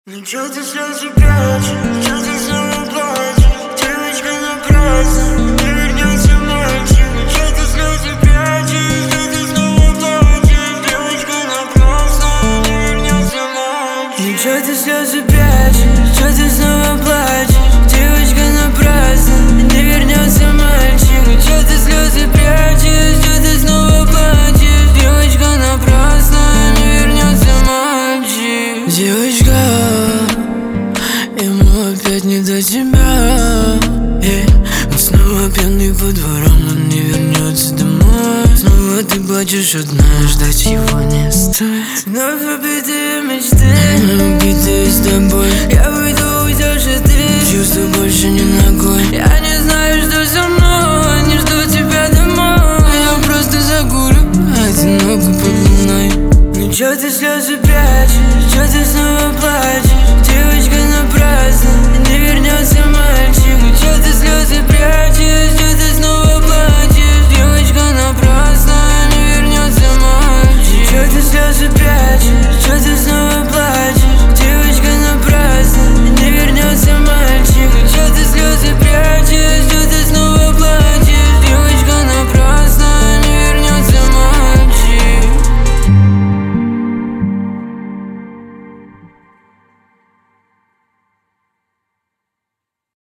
Ну чё ты слезы прячешь, чё ты снова плачешь? Девочка напрасно, не вернется мальчик. Ну чё ты слезы прячешь, чё ты снова плачешь? Девочка напрасно, не вернется мальчик. Ну чё ты слезы прячешь, чё ты снова плачешь? Девочка напрасно, не вернется мальчик. Ну чё ты слезы прячешь, чё ты снова плачешь? Девочка напрасно, не вернется мальчик. Девочка, ему опять не до тебя. Он снова пьяный по дворам, он не вернется домой. Снова ты плачешь одна, ждать его не стоит. Вновь убитые мечты, убитые